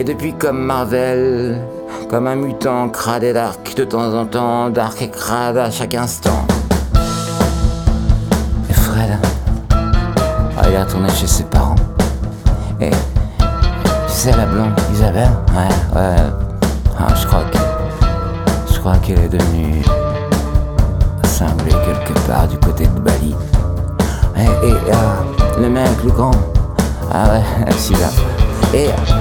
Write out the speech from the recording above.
Et depuis comme Marvel, comme un mutant crade et dark, de temps en temps, dark et crade à chaque instant. Et Fred, il est retourné chez ses parents. Et tu sais, la blonde, Isabelle, ouais, je crois qu'elle est devenue cinglée quelque part du côté de Bali. Et le mec, le grand, ah ouais, celui-là. Et